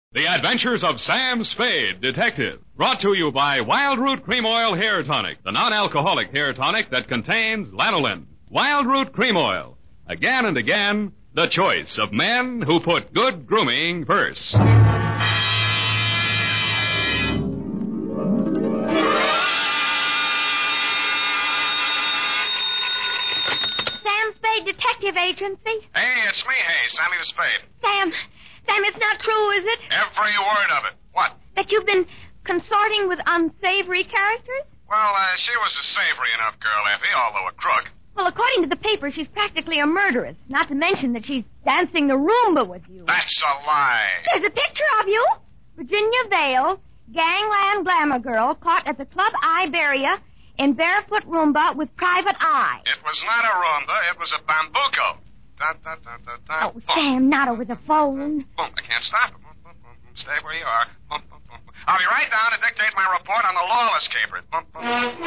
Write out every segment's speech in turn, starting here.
The Adventures of Sam Spade, Detective. Brought to you by Wild Root Cream Oil Hair Tonic, the non-alcoholic hair tonic that contains lanolin. Wild Root Cream Oil. Again and again, the choice of men who put good grooming first. Sam Spade Detective Agency. Hey, it's me, Sammy the Spade. Sam, it's not true, is it? Every word of it. What? That you've been consorting with unsavory characters? Well, she was a savory enough girl, Effie, although a crook. Well, according to the paper, she's practically a murderess. Not to mention that she's dancing the Roomba with you. That's a lie. There's a picture of you. Virginia Vale, gangland glamour girl, caught at the Club Iberia in barefoot Roomba with private eye. It was not a Roomba. It was a bambuco. Da, da, da, da, da. Oh, Sam, not over the phone. Boom. I can't stop it. Boom, boom, boom, boom. Stay where you are. Boom, boom, boom. I'll be right down to dictate my report on the lawless capers. Boom, boom, boom.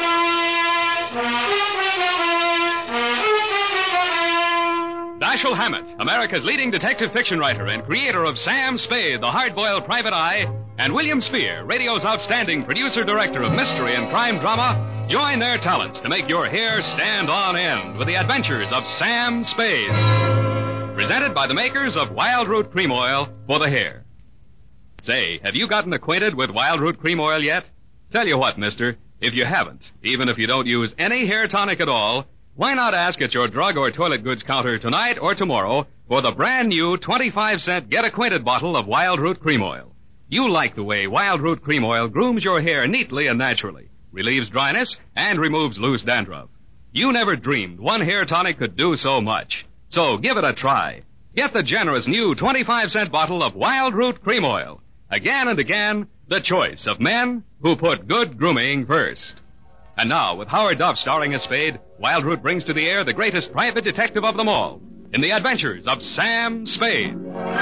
Dashiell Hammett, America's leading detective fiction writer and creator of Sam Spade, the hard-boiled private eye, and William Spear, radio's outstanding producer-director of mystery and crime drama, join their talents to make your hair stand on end with the adventures of Sam Spade. Presented by the makers of Wild Root Cream Oil for the hair. Say, have you gotten acquainted with Wild Root Cream Oil yet? Tell you what, mister, if you haven't, even if you don't use any hair tonic at all, why not ask at your drug or toilet goods counter tonight or tomorrow for the brand new 25-cent Get Acquainted bottle of Wild Root Cream Oil. You like the way Wild Root Cream Oil grooms your hair neatly and naturally, relieves dryness, and removes loose dandruff. You never dreamed one hair tonic could do so much. So give it a try. Get the generous new 25-cent bottle of Wild Root Cream Oil. Again and again, the choice of men who put good grooming first. And now, with Howard Duff starring as Spade, Wild Root brings to the air the greatest private detective of them all, in the adventures of Sam Spade.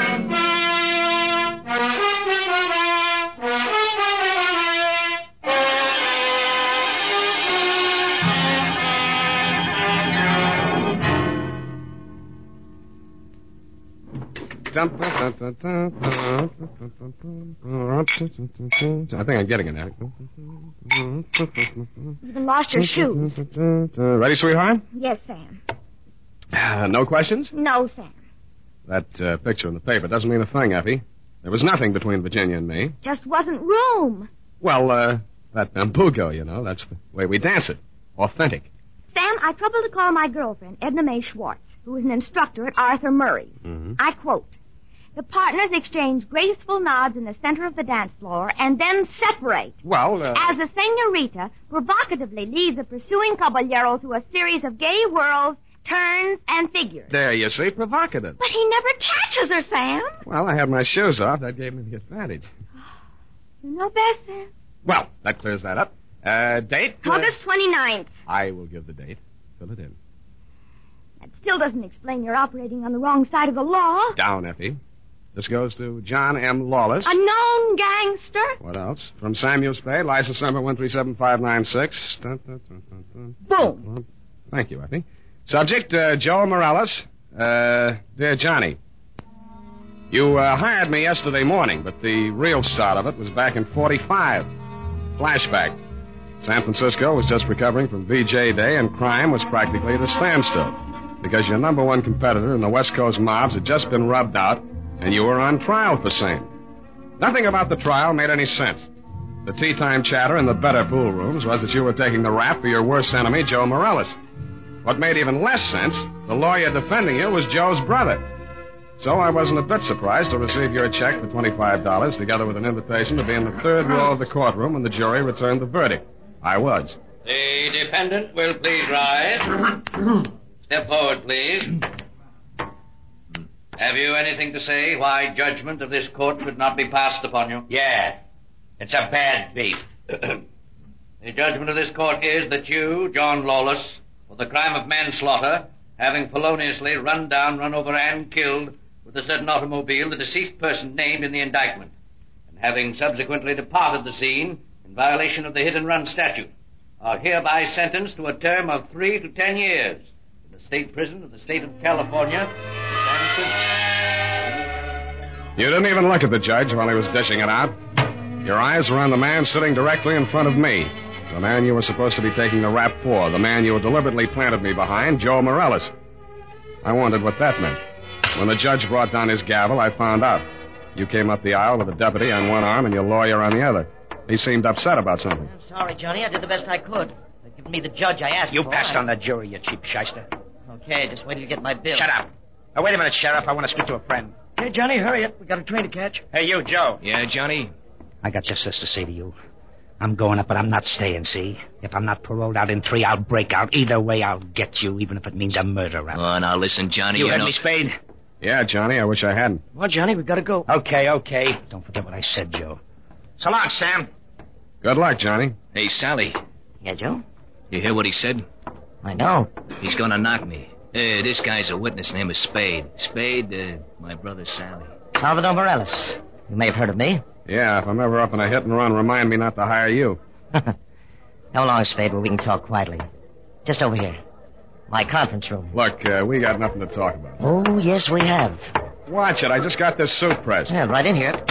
I think I'm getting it now. You even lost your shoes. Ready, sweetheart? Yes, Sam. No questions? No, Sam. That picture in the paper doesn't mean a thing, Effie. There was nothing between Virginia and me. Just wasn't room. Well, that bambuco, you know, that's the way we dance it. Authentic. Sam, I troubled to call my girlfriend, Edna Mae Schwartz, who is an instructor at Arthur Murray. Mm-hmm. I quote, "The partners exchange graceful nods in the center of the dance floor and then separate. Well, As the senorita provocatively leads the pursuing caballero through a series of gay whirls, turns, and figures." There you see, provocative. But he never catches her, Sam. Well, I had my shoes off. That gave me the advantage. You know best, Sam. Well, that clears that up. Date? August 29th. I will give the date. Fill it in. That still doesn't explain your operating on the wrong side of the law. Down, Effie. This goes to John M. Lawless. A known gangster. What else? From Samuel Spade, license number 137596. Boom. Thank you, Effie. Subject, Joe Morales. Dear Johnny, you hired me yesterday morning, but the real start of it was back in 45. Flashback. San Francisco was just recovering from VJ Day, and crime was practically at a standstill because your number one competitor in the West Coast mobs had just been rubbed out, and you were on trial for same. Nothing about the trial made any sense. The tea-time chatter in the better pool rooms was that you were taking the rap for your worst enemy, Joe Morales. What made even less sense, the lawyer defending you was Joe's brother. So I wasn't a bit surprised to receive your check for $25, together with an invitation to be in the third row of the courtroom when the jury returned the verdict. I was. The defendant will please rise. Step forward, please. Have you anything to say why judgment of this court should not be passed upon you? Yeah. It's a bad beef. The judgment of this court is that you, John Lawless, for the crime of manslaughter, having feloniously run down, run over, and killed with a certain automobile the deceased person named in the indictment, and having subsequently departed the scene in violation of the hit-and-run statute, are hereby sentenced to a term of 3 to 10 years in the state prison of the state of California, San Francisco. You didn't even look at the judge while he was dishing it out. Your eyes were on the man sitting directly in front of me. The man you were supposed to be taking the rap for. The man you deliberately planted me behind, Joe Morales. I wondered what that meant. When the judge brought down his gavel, I found out. You came up the aisle with a deputy on one arm and your lawyer on the other. He seemed upset about something. I'm sorry, Johnny. I did the best I could. They've given me the judge I asked for. You passed on the jury, you cheap shyster. Okay, just wait till you get my bill. Shut up. Now, wait a minute, Sheriff. I want to speak to a friend. Okay, Johnny, hurry up. We got a train to catch. Hey, you, Joe. Yeah, Johnny? I got just this to say to you. I'm going up, but I'm not staying, see? If I'm not paroled out in 3, I'll break out. Either way, I'll get you, even if it means a murder rap. Oh, now listen, Johnny. You heard me, Spade? Yeah, Johnny, I wish I hadn't. Well, Johnny, we gotta go. Okay. Don't forget what I said, Joe. So long, Sam. Good luck, Johnny. Hey, Sally. Yeah, Joe? You hear what he said? I know. He's gonna knock me. This guy's a witness named Spade. Spade, my brother Sally. Salvador Morales. You may have heard of me. Yeah, if I'm ever up in a hit and run, remind me not to hire you. Come along, Spade, where we can talk quietly. Just over here. My conference room. Look, we got nothing to talk about. Oh, yes, we have. Watch it. I just got this suit pressed. Yeah, right in here.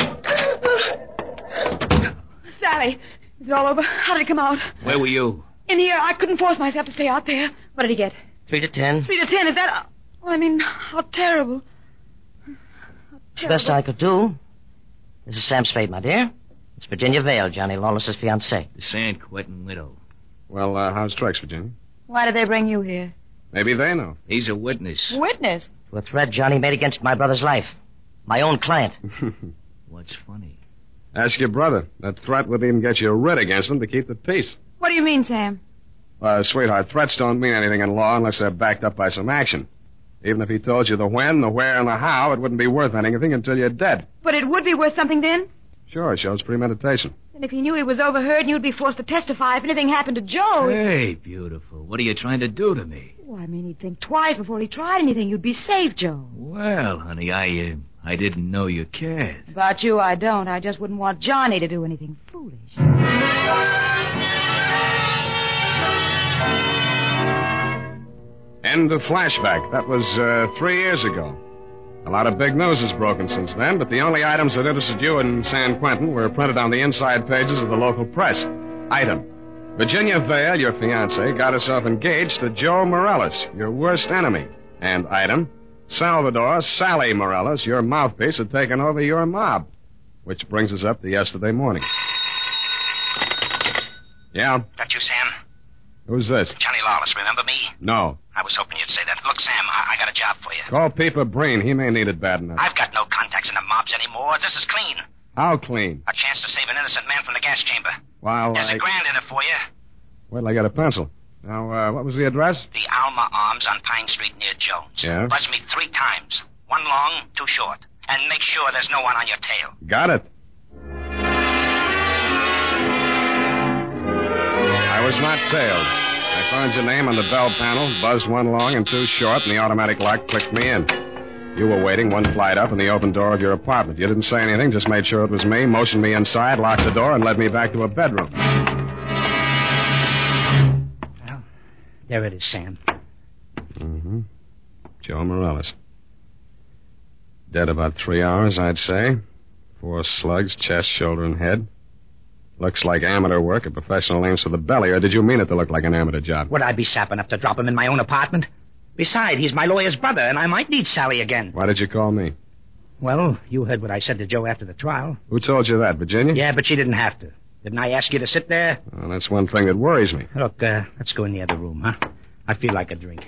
Sally, is it all over? How did it come out? Where were you? In here. I couldn't force myself to stay out there. What did he get? 3 to 10. 3 to 10, is that... Oh, I mean, how terrible. Best I could do. This is Sam Spade, my dear. It's Virginia Vale, Johnny Lawless's fiancée. The San Quentin widow. Well, how's Trex, Virginia? Why did they bring you here? Maybe they know. He's a witness. Witness? To a threat Johnny made against my brother's life. My own client. What's funny? Ask your brother. That threat would even get you a writ against him to keep the peace. What do you mean, Sam? Sweetheart, threats don't mean anything in law unless they're backed up by some action. Even if he told you the when, the where, and the how, it wouldn't be worth anything until you're dead. But it would be worth something then? Sure, it shows premeditation. And if he knew he was overheard and you'd be forced to testify if anything happened to Joe... Hey, beautiful. What are you trying to do to me? Oh, I mean, he'd think twice before he tried anything. You'd be safe, Joe. Well, honey, I didn't know you cared. About you, I don't. I just wouldn't want Johnny to do anything foolish. End of flashback. That was 3 years ago. A lot of big news has broken since then, but the only items that interested you in San Quentin were printed on the inside pages of the local press. Item: Virginia Vale, your fiancée, got herself engaged to Joe Morales, your worst enemy. And item: Salvador Sally Morales, your mouthpiece, had taken over your mob. Which brings us up to yesterday morning. Yeah? That you, Sam? Who's this? Johnny Lawless, remember me? No. I was hoping you'd say that. Look, Sam, I got a job for you. Call Peeper Breen. He may need it bad enough. I've got no contacts in the mobs anymore. This is clean. How clean? A chance to save an innocent man from the gas chamber. Well, There's $1,000 in it for you. Wait till I get a pencil. Now, what was the address? The Alma Arms on Pine Street near Jones. Yeah? Buzz me 3 times. 1 long, 2 short. And make sure there's no one on your tail. Got it. I was not tailed. I found your name on the bell panel, buzzed 1 long and 2 short, and the automatic lock clicked me in. You were waiting 1 flight up in the open door of your apartment. You didn't say anything, just made sure it was me, motioned me inside, locked the door, and led me back to a bedroom. Well, there it is, Sam. Mm-hmm. Joe Morales. Dead about 3 hours, I'd say. 4 slugs, chest, shoulder, and head. Looks like amateur work, a professional aims for the belly, or did you mean it to look like an amateur job? Would I be sap enough to drop him in my own apartment? Besides, he's my lawyer's brother, and I might need Sally again. Why did you call me? Well, you heard what I said to Joe after the trial. Who told you that, Virginia? Yeah, but she didn't have to. Didn't I ask you to sit there? Well, that's one thing that worries me. Look, let's go in the other room, huh? I feel like a drink.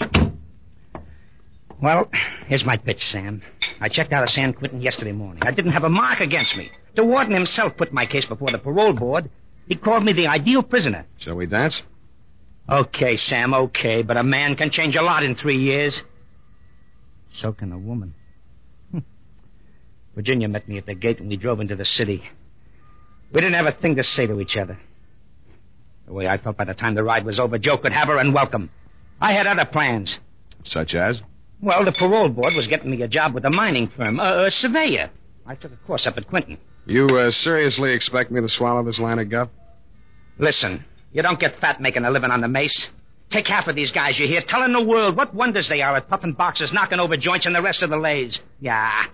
Well, here's my pitch, Sam. I checked out of San Quentin yesterday morning. I didn't have a mark against me. The warden himself put my case before the parole board. He called me the ideal prisoner. Shall we dance? Okay, Sam, okay, but a man can change a lot in 3 years. So can a woman. Virginia met me at the gate when we drove into the city. We didn't have a thing to say to each other. The way I felt by the time the ride was over, Joe could have her and welcome. I had other plans. Such as? Well, the parole board was getting me a job with a mining firm, a surveyor. I took a course up at Quentin. You seriously expect me to swallow this line of guff? Listen, you don't get fat making a living on the mace. Take half of these guys you hear, telling the world what wonders they are at puffing boxes, knocking over joints, and the rest of the lays. Yeah,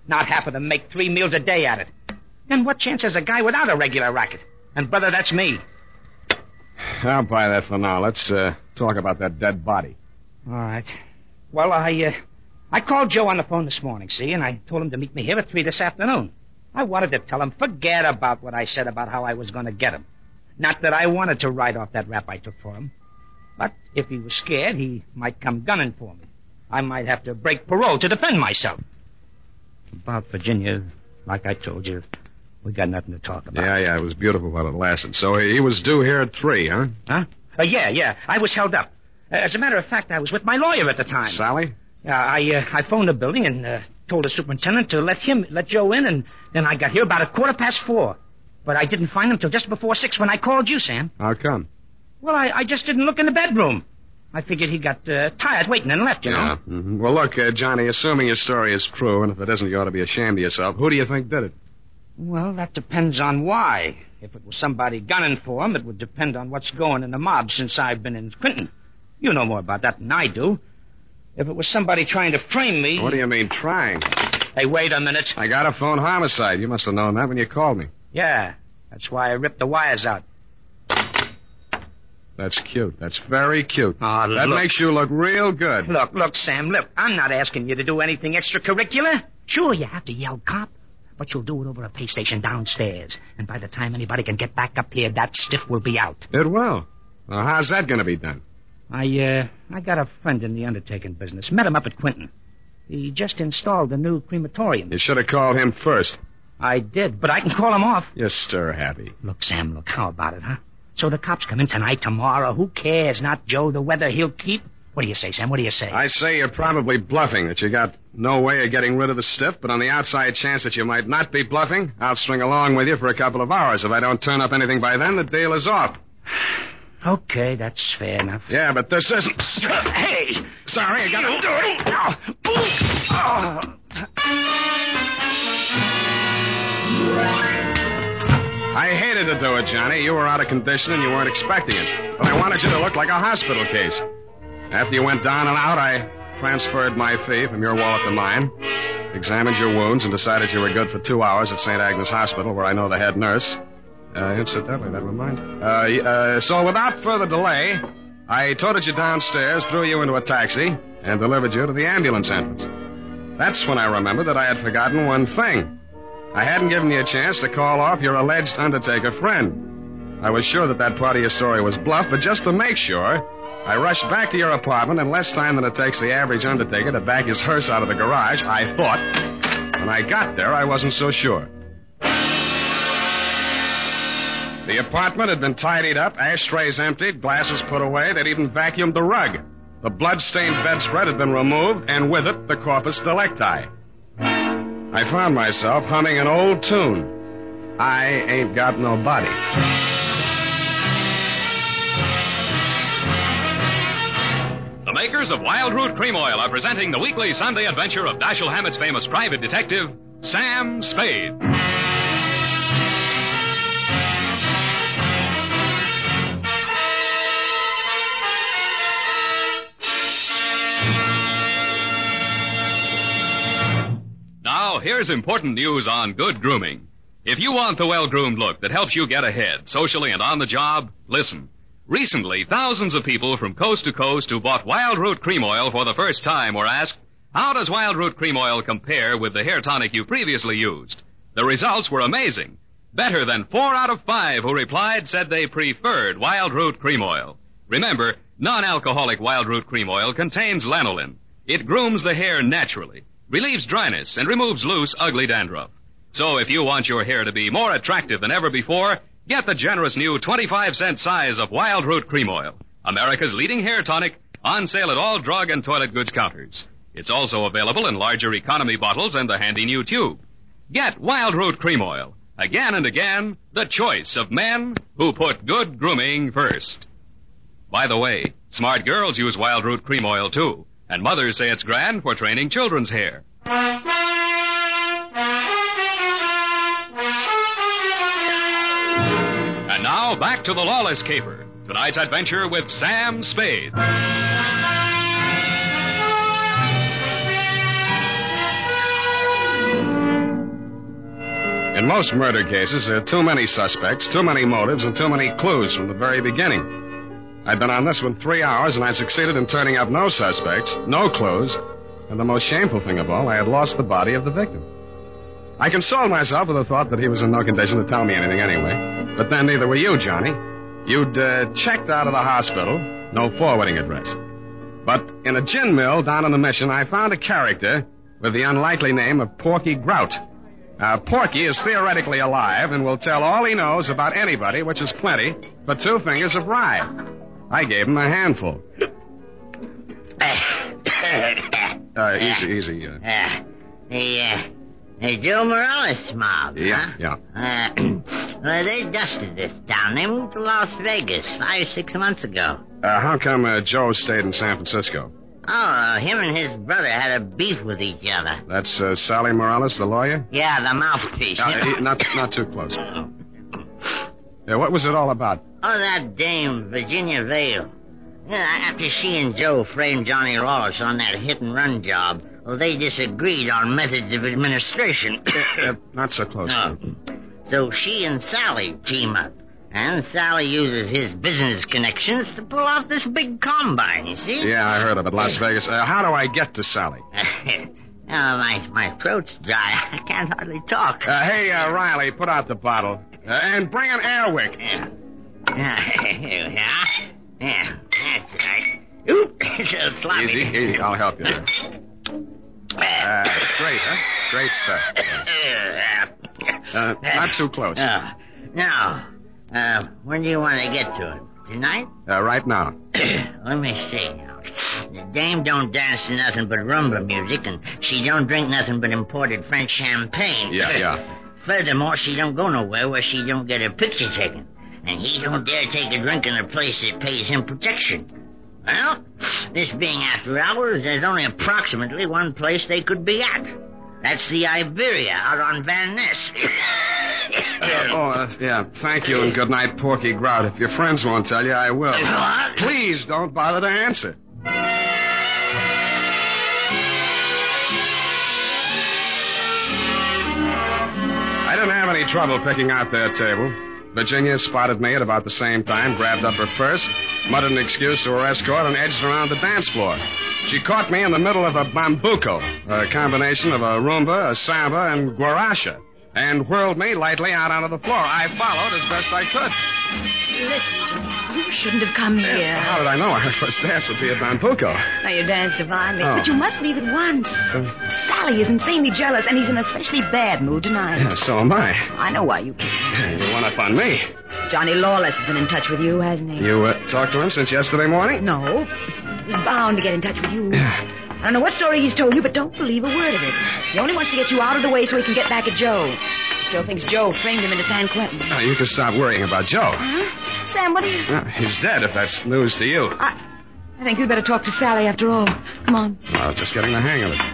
not half of them make 3 meals a day at it. Then what chance has a guy without a regular racket? And, brother, that's me. I'll buy that for now. Let's talk about that dead body. All right. Well, I called Joe on the phone this morning, see, and I told him to meet me here at 3 this afternoon. I wanted to tell him, forget about what I said about how I was going to get him. Not that I wanted to write off that rap I took for him. But if he was scared, he might come gunning for me. I might have to break parole to defend myself. About Virginia, like I told you, we got nothing to talk about. Yeah, it was beautiful while it lasted. So he was due here at 3, huh? Huh? Yeah. I was held up. As a matter of fact, I was with my lawyer at the time. Sally? I phoned the building and told the superintendent to let Joe in, and then I got here about 4:15. But I didn't find him till just before 6 when I called you, Sam. How come? Well, I just didn't look in the bedroom. I figured he got tired waiting and left, you know. Yeah. Mm-hmm. Well, look, Johnny, assuming your story is true, and if it isn't, you ought to be ashamed of yourself, who do you think did it? Well, that depends on why. If it was somebody gunning for him, it would depend on what's going in the mob since I've been in Clinton. You know more about that than I do. If it was somebody trying to frame me... What do you mean, trying? Hey, wait a minute. I got a phone homicide. You must have known that when you called me. Yeah, that's why I ripped the wires out. That's cute. That's very cute. Oh, that makes you look real good. Look, Sam, look. I'm not asking you to do anything extracurricular. Sure, you have to yell cop, but you'll do it over a pay station downstairs. And by the time anybody can get back up here, that stiff will be out. It will. Well, how's that going to be done? I got a friend in the undertaking business. Met him up at Quinton. He just installed a new crematorium. You should have called him first. I did, but I can call him off. You're stir-happy. Look, Sam, how about it, huh? So the cops come in tonight, tomorrow. Who cares? Not Joe, the weather he'll keep. What do you say, Sam? What do you say? I say you're probably bluffing, that you got no way of getting rid of the stiff, but on the outside chance that you might not be bluffing, I'll string along with you for a couple of hours. If I don't turn up anything by then, the deal is off. Okay, that's fair enough. Yeah, but this isn't... Hey! Sorry, I got to do it. I hated to do it, Johnny. You were out of condition and you weren't expecting it. But I wanted you to look like a hospital case. After you went down and out, I transferred my fee from your wallet to mine, examined your wounds, and decided you were good for 2 hours at St. Agnes Hospital, where I know the head nurse. Incidentally, that reminds me. So without further delay, I toted you downstairs, threw you into a taxi, and delivered you to the ambulance entrance. That's when I remembered that I had forgotten one thing. I hadn't given you a chance to call off your alleged undertaker friend. I was sure that part of your story was bluff, but just to make sure, I rushed back to your apartment in less time than it takes the average undertaker to back his hearse out of the garage, I thought. When I got there, I wasn't so sure. The apartment had been tidied up, ashtrays emptied, glasses put away. They'd even vacuumed the rug. The blood-stained bedspread had been removed, and with it, the corpus delicti. I found myself humming an old tune. I ain't got no body. The makers of Wild Root Cream Oil are presenting the weekly Sunday adventure of Dashiell Hammett's famous private detective, Sam Spade. Now, here's important news on good grooming. If you want the well-groomed look that helps you get ahead, socially and on the job, listen. Recently, thousands of people from coast to coast who bought Wild Root Cream Oil for the first time were asked, how does Wild Root Cream Oil compare with the hair tonic you previously used? The results were amazing. Better than 4 out of 5 who replied said they preferred Wild Root Cream Oil. Remember, non-alcoholic Wild Root Cream Oil contains lanolin. It grooms the hair naturally, relieves dryness, and removes loose, ugly dandruff. So if you want your hair to be more attractive than ever before, get the generous new 25-cent size of Wild Root Cream Oil, America's leading hair tonic, on sale at all drug and toilet goods counters. It's also available in larger economy bottles and the handy new tube. Get Wild Root Cream Oil. Again and again, the choice of men who put good grooming first. By the way, smart girls use Wild Root Cream Oil, too. And mothers say it's grand for training children's hair. And now, back to the Lawless Caper. Tonight's adventure with Sam Spade. In most murder cases, there are too many suspects, too many motives, and too many clues from the very beginning. I'd been on this one 3 hours, and I'd succeeded in turning up no suspects, no clues, and the most shameful thing of all, I had lost the body of the victim. I consoled myself with the thought that he was in no condition to tell me anything anyway. But then neither were you, Johnny. You'd checked out of the hospital, no forwarding address. But in a gin mill down on the Mission, I found a character with the unlikely name of Porky Grout. Porky is theoretically alive and will tell all he knows about anybody, which is plenty, for 2 fingers of rye. I gave him a handful. Easy. The Joe Morales mob, Yeah, huh? Well, they dusted this town. They moved to Las Vegas 5-6 months ago. How come Joe stayed in San Francisco? Him and his brother had a beef with each other. That's Sally Morales, the lawyer? Yeah, the mouthpiece. Not too close. What was it all about? That dame, Virginia Vale. After she and Joe framed Johnny Lawless on that hit-and-run job, they disagreed on methods of administration. Not so close. So she and Sally team up. And Sally uses his business connections to pull off this big combine, you see? Yeah, I heard of it. Las Vegas. How do I get to Sally? My throat's dry. I can't hardly talk. Hey, Riley, put out the bottle. And bring an Airwick. Yeah, that's right. Oop, so sloppy. Easy. I'll help you there. Great, huh? Great stuff. Not too close. Now, when do you want to get to it? Tonight? Right now. Let me see now. The dame don't dance to nothing but rumba music, and she don't drink nothing but imported French champagne. Yeah. Furthermore, she don't go nowhere where she don't get her picture taken. And he don't dare take a drink in a place that pays him protection. Well, this being after hours, there's only approximately one place they could be at. That's the Iberia out on Van Ness. Yeah. Thank you and good night, Porky Grout. If your friends won't tell you, I will. What? Please don't bother to answer. I didn't have any trouble picking out their table. Virginia spotted me at about the same time, grabbed up her purse, muttered an excuse to her escort, and edged around the dance floor. She caught me in the middle of a bambuco, a combination of a rumba, a samba, and guaracha, and whirled me lightly out onto the floor. I followed as best I could. Listen, Johnny, you shouldn't have come here. How did I know our first dance would be a bambuco? Now, you danced divinely, Oh. but you must leave at once. Sally is insanely jealous, and he's in an especially bad mood tonight. Yeah, so am I. I know why you came. You went up on me. Johnny Lawless has been in touch with you, hasn't he? You talked to him since yesterday morning? No. He's bound to get in touch with you. Yeah. I don't know what story he's told you, but don't believe a word of it. He only wants to get you out of the way so he can get back at Joe. He still thinks Joe framed him into San Quentin. Oh, you can stop worrying about Joe. Huh? Sam, what do you... He's dead, if that's news to you. I think you'd better talk to Sally after all. Come on. Well, just getting the hang of it.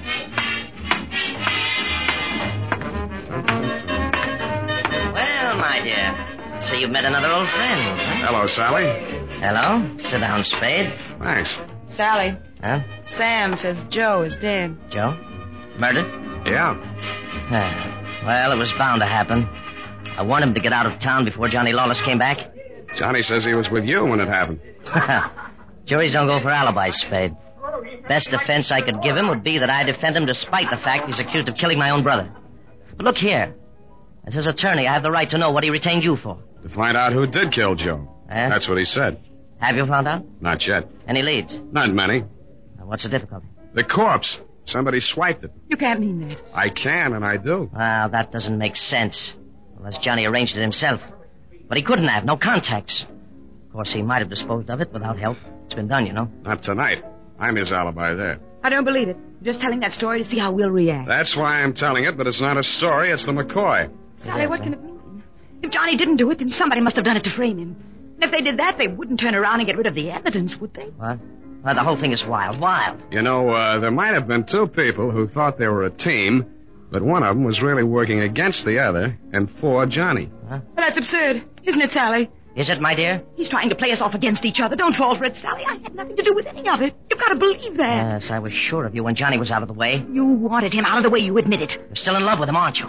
Well, my dear, so you've met another old friend, huh? Hello, Sally. Hello. Sit down, Spade. Thanks. Sally, Huh? Sam says Joe is dead. Joe? Murdered? Yeah. Well, it was bound to happen. I warned him to get out of town before Johnny Lawless came back. Johnny says he was with you when it happened. Juries don't go for alibis, Spade. Best defense I could give him would be that I defend him despite the fact he's accused of killing my own brother. But look here. As his attorney, I have the right to know what he retained you for. To find out who did kill Joe. That's what he said. Have you found out? Not yet. Any leads? Not many. Now, what's the difficulty? The corpse. Somebody swiped it. You can't mean that. I can, and I do. Well, that doesn't make sense. Unless Johnny arranged it himself. But he couldn't have. No contacts. Of course, he might have disposed of it without help. It's been done, you know. Not tonight. I'm his alibi there. I don't believe it. I'm just telling that story to see how we'll react. That's why I'm telling it, but it's not a story. It's the McCoy. Sally, what can it mean? If Johnny didn't do it, then somebody must have done it to frame him. And if they did that, they wouldn't turn around and get rid of the evidence, would they? What? Well, the whole thing is wild. You know, there might have been two people who thought they were a team, but one of them was really working against the other and for Johnny. Huh? Well, that's absurd, isn't it, Sally? Is it, my dear? He's trying to play us off against each other. Don't fall for it, Sally. I had nothing to do with any of it. You've got to believe that. Yes, I was sure of you when Johnny was out of the way. You wanted him out of the way. You admit it. You're still in love with him, aren't you?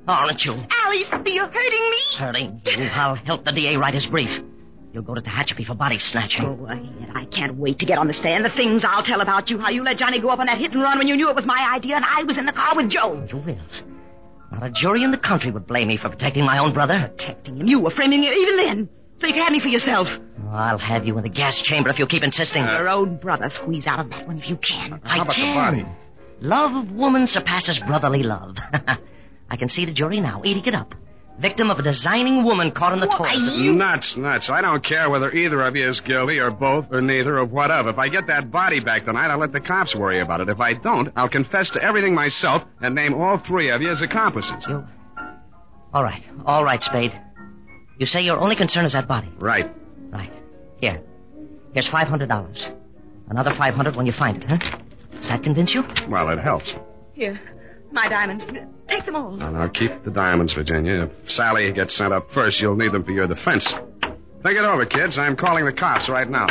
aren't you? Alice, you're hurting me. Hurting you. I'll help the DA write his brief. You'll go to Tehachapi for body snatching. Go ahead. I can't wait to get on the stand. The things I'll tell about you. How you let Johnny go up on that hit and run when you knew it was my idea and I was in the car with Joe. You will. Not a jury in the country would blame me for protecting my own brother. Protecting him. You were framing him even then. So you could have me for yourself. Oh, I'll have you in the gas chamber if you keep insisting. Your own brother. Squeeze out of that one if you can. I about can. the body? Love of woman surpasses brotherly love. I can see the jury now, eating it up. Victim of a designing woman caught in the toils. Nuts. I don't care whether either of you is guilty or both or neither or whatever. If I get that body back tonight, I'll let the cops worry about it. If I don't, I'll confess to everything myself and name all three of you as accomplices. All right, Spade. You say your only concern is that body. Right. Here's $500. Another $500 when you find it, huh? Does that convince you? Well, it helps. Here, my diamonds. Take them all. Now, keep the diamonds, Virginia. If Sally gets sent up first, you'll need them for your defense. Think it over, kids. I'm calling the cops right now.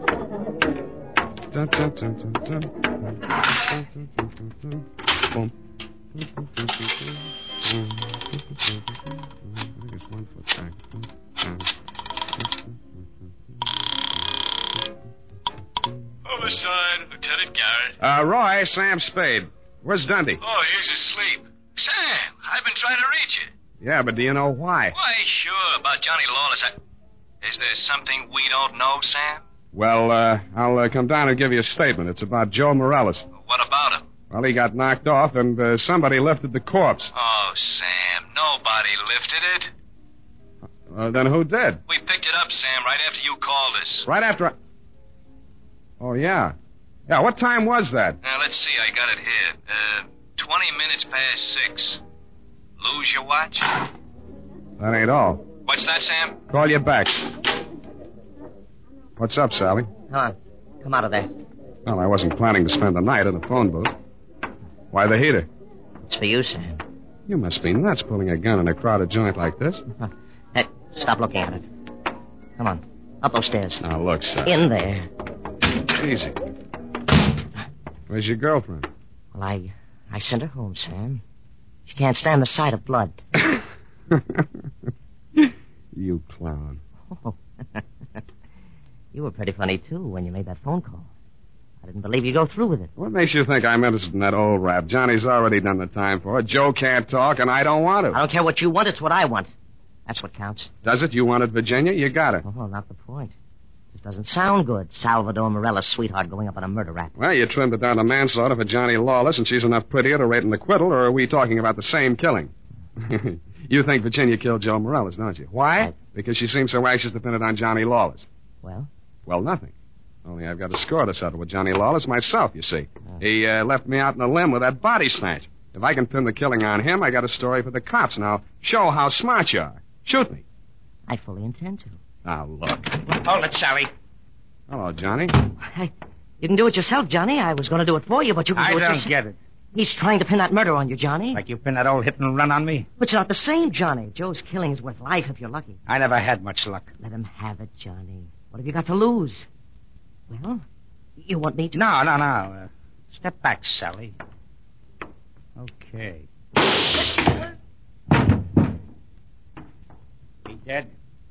Homicide, Lieutenant Garrett. Roy, Sam Spade. Where's Dundee? Oh, he's asleep. Sam, I've been trying to reach you. Yeah, but do you know why? Why, sure, about Johnny Lawless. Is there something we don't know, Sam? Well, I'll come down and give you a statement. It's about Joe Morales. What about him? Well, he got knocked off, and somebody lifted the corpse. Oh, Sam, nobody lifted it. Then who did? We picked it up, Sam, right after you called us. Right after Oh, yeah. Yeah, what time was that? Now, let's see, I got it here. 20 minutes past 6. Lose your watch? That ain't all. What's that, Sam? Call you back. What's up, Sally? Come on. Come out of there. Well, I wasn't planning to spend the night in the phone booth. Why the heater? It's for you, Sam. You must be nuts pulling a gun in a crowded joint like this. Hey, stop looking at it. Come on. Up those stairs. Now, look, Sally. In there. Easy. Where's your girlfriend? Well, I sent her home, Sam. She can't stand the sight of blood. You clown. Oh. You were pretty funny, too, when you made that phone call. I didn't believe you'd go through with it. What makes you think I'm interested in that old rap? Johnny's already done the time for it. Joe can't talk, and I don't want to. I don't care what you want. It's what I want. That's what counts. Does it? You wanted Virginia? You got it. Oh, not the point. It doesn't sound good. Salvador Morales' sweetheart going up on a murder rap. Well, you trimmed it down to manslaughter for Johnny Lawless, and she's enough prettier to rate an acquittal, or are we talking about the same killing? You think Virginia killed Joe Morales, don't you? Why? Because she seems so anxious to pin it on Johnny Lawless. Well? Well, nothing. Only I've got a score to settle with Johnny Lawless myself, you see. He left me out in a limb with that body snatch. If I can pin the killing on him, I got a story for the cops. Now, show how smart you are. Shoot me. I fully intend to. Now, look. Hold it, Sally. Hello, Johnny. Hey, you can do it yourself, Johnny. I was going to do it for you, but you can do it yourself. I don't get it. He's trying to pin that murder on you, Johnny. Like you pinned that old hit and run on me? But it's not the same, Johnny. Joe's killing is worth life if you're lucky. I never had much luck. Let him have it, Johnny. What have you got to lose? Well, you want me to... No. Step back, Sally. Okay. He dead?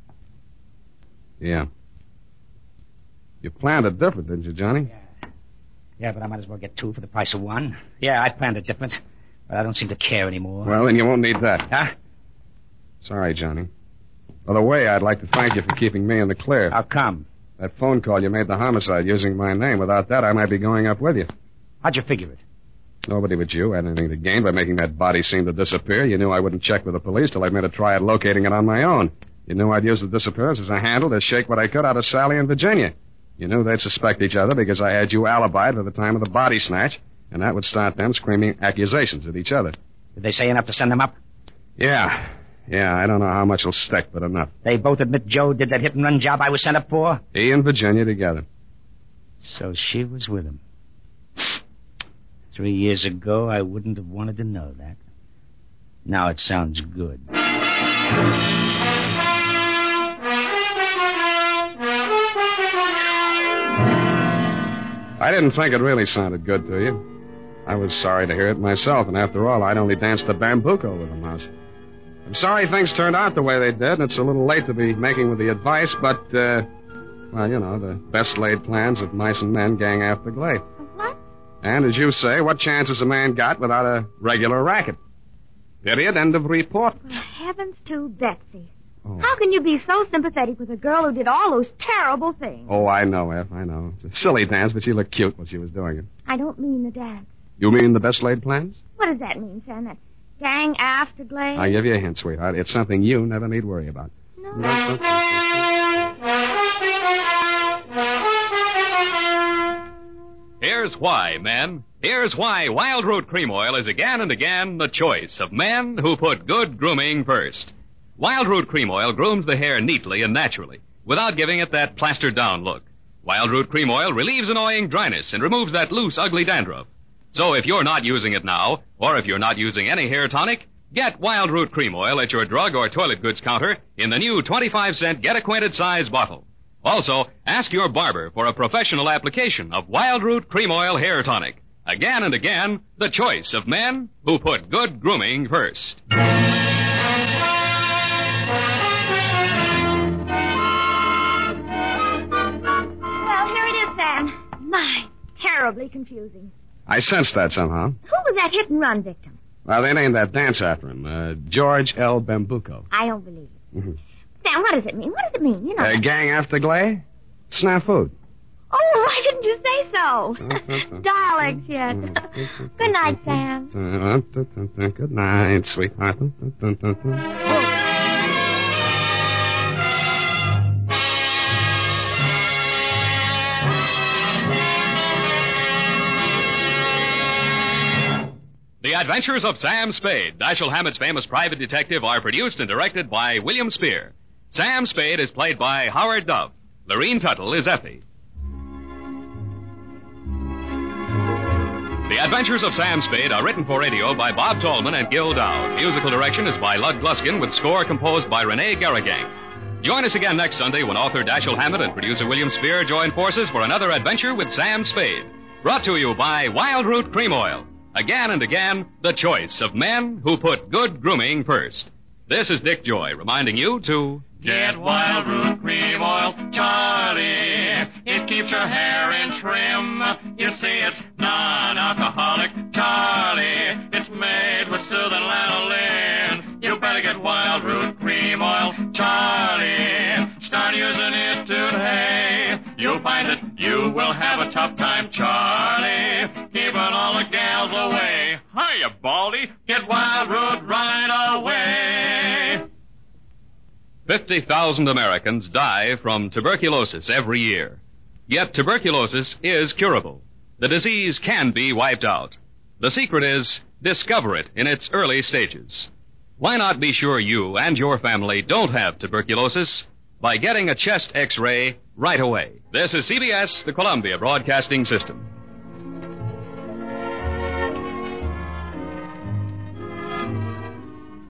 Yeah. You planned it different, didn't you, Johnny? Yeah, but I might as well get two for the price of one. Yeah, I planned it different, but I don't seem to care anymore. Well, then you won't need that. Huh? Sorry, Johnny. By the way, I'd like to thank you for keeping me in the clear. How come? That phone call you made the homicide using my name. Without that, I might be going up with you. How'd you figure it? Nobody but you had anything to gain by making that body seem to disappear. You knew I wouldn't check with the police till I made a try at locating it on my own. You knew I'd use the disappearance as a handle to shake what I could out of Sally and Virginia. You knew they'd suspect each other because I had you alibied for the time of the body snatch, and that would start them screaming accusations at each other. Did they say enough to send them up? Yeah, I don't know how much will stick, but enough. They both admit Joe did that hit-and-run job I was sent up for? He and Virginia together. So she was with him. 3 years ago, I wouldn't have wanted to know that. Now it sounds good. I didn't think it really sounded good to you. I was sorry to hear it myself, and after all, I'd only danced the bambuco with the mouse. I'm sorry things turned out the way they did, and it's a little late to be making with the advice, but, well, you know, the best laid plans of mice and men gang after Glade. What? And as you say, what chance has a man got without a regular racket? Period. End of report. Oh, heavens to Betsy. Oh. How can you be so sympathetic with a girl who did all those terrible things? Oh, I know, F. I know. It's a silly dance, but she looked cute when she was doing it. I don't mean the dance. You mean the best laid plans? What does that mean, Sam? That gang after Glade? I'll give you a hint, sweetheart. It's something you never need worry about. No. Here's why, men. Here's why Wild Root Cream Oil is again and again the choice of men who put good grooming first. Wild Root Cream Oil grooms the hair neatly and naturally, without giving it that plastered-down look. Wild Root Cream Oil relieves annoying dryness and removes that loose, ugly dandruff. So if you're not using it now, or if you're not using any hair tonic, get Wild Root Cream Oil at your drug or toilet goods counter in the new 25-cent Get-Acquainted size bottle. Also, ask your barber for a professional application of Wild Root Cream Oil Hair Tonic. Again and again, the choice of men who put good grooming first. Well, here it is, Sam. My, terribly confusing. I sensed that somehow. Who was that hit-and-run victim? Well, they named that dance after him. George L. Bambuco. I don't believe it. Mm-hmm. Sam, what does it mean? What does it mean? You know. Gang after Glade? Snafu. Oh, why didn't you say so? Dialects yet. Good night, Sam. Good night, sweetheart. The Adventures of Sam Spade, Dashiell Hammett's famous private detective, are produced and directed by William Spear. Sam Spade is played by Howard Duff. Lorene Tuttle is Effie. The Adventures of Sam Spade are written for radio by Bob Tallman and Gil Dowd. Musical direction is by Lud Gluskin, with score composed by Renee Garrigang. Join us again next Sunday when author Dashiell Hammett and producer William Spear join forces for another adventure with Sam Spade. Brought to you by Wild Root Cream Oil. Again and again, the choice of men who put good grooming first. This is Dick Joy reminding you to get Wild Root Cream Oil, Charlie. It keeps your hair in trim. You see, it's non-alcoholic, Charlie. It's made with soothing lanolin. You better get Wild Root Cream Oil, Charlie. Start using it today. You'll find that you will have a tough time, Charlie, keeping all the gals away. Hiya, Baldy. Get Wild Root right away. 50,000 Americans die from tuberculosis every year. Yet tuberculosis is curable. The disease can be wiped out. The secret is discover it in its early stages. Why not be sure you and your family don't have tuberculosis by getting a chest X-ray right away? This is CBS, the Columbia Broadcasting System.